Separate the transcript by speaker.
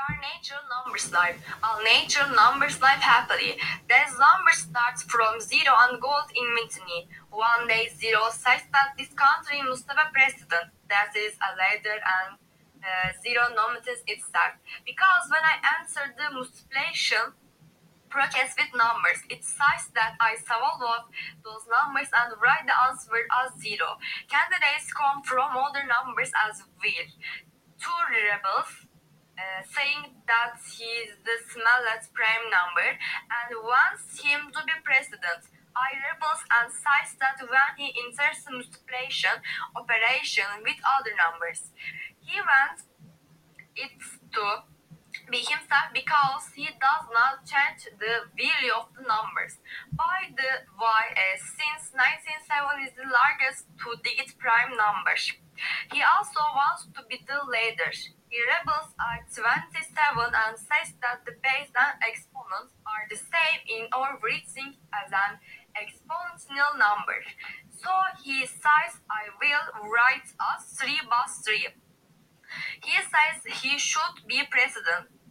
Speaker 1: are natural numbers life. All natural numbers live happily. This number starts from zero and goes infinity. One day zero says that this country must have a president. That is a leader and zero nominates itself. Because when I answered the multiplication process with numbers, it says that I swallow those numbers and write the answer as zero. Candidates come from other numbers as well. Two rebels saying that he is the smallest prime number and wants him to be president. I rebels and says that when he enters the multiplication operation with other numbers, he wants it to be himself because he does not change the value of the numbers. By the way, since 1907 is the largest two-digit prime number. He also wants to be the leader. He rebels at 27 and says that the base and exponents are the same in everything as an exponential number. So he says I will write as 3 plus 3. He says he should be president.